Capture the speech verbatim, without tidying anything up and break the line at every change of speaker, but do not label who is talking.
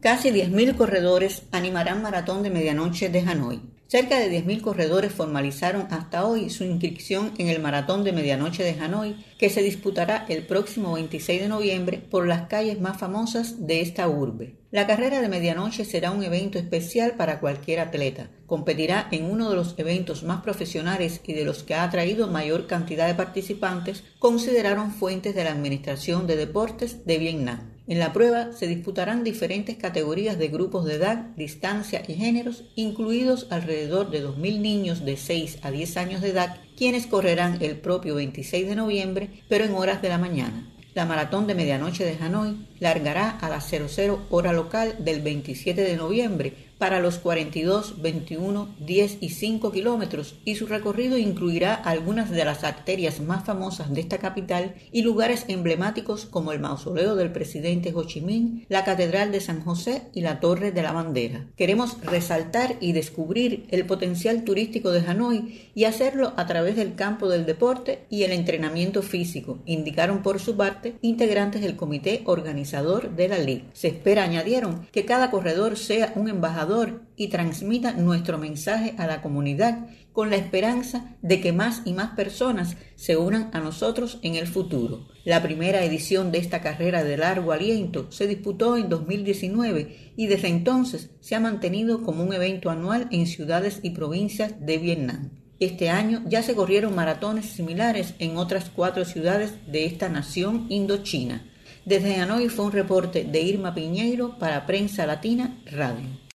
Casi diez mil corredores animarán Maratón de Medianoche de Hanoi. Cerca de diez mil corredores formalizaron hasta hoy su inscripción en el Maratón de Medianoche de Hanoi, que se disputará el próximo veintiséis de noviembre por las calles más famosas de esta urbe. La carrera de medianoche será un evento especial para cualquier atleta. Competirá en uno de los eventos más profesionales y de los que ha atraído mayor cantidad de participantes, consideraron fuentes de la Administración de Deportes de Vietnam. En la prueba se disputarán diferentes categorías de grupos de edad, distancia y géneros, incluidos alrededor de dos mil niños de seis a diez años de edad, quienes correrán el propio veintiséis de noviembre, pero en horas de la mañana. La Maratón de Medianoche de Hanoi largará a las cero cero hora local del veintisiete de noviembre para los cuarenta y dos, veintiuno, diez y cinco kilómetros, y su recorrido incluirá algunas de las arterias más famosas de esta capital y lugares emblemáticos como el mausoleo del presidente Ho Chi Minh, la Catedral de San José y la Torre de la Bandera. Queremos resaltar y descubrir el potencial turístico de Hanoi y hacerlo a través del campo del deporte y el entrenamiento físico, indicaron por su parte integrantes del comité organizador de la Liga. Se espera, añadieron, que cada corredor sea un embajador y transmita nuestro mensaje a la comunidad con la esperanza de que más y más personas se unan a nosotros en el futuro. La primera edición de esta carrera de largo aliento se disputó en dos mil diecinueve y desde entonces se ha mantenido como un evento anual en ciudades y provincias de Vietnam. Este año ya se corrieron maratones similares en otras cuatro ciudades de esta nación indochina. Desde Hanoi fue un reporte de Irma Piñeiro para Prensa Latina Radio.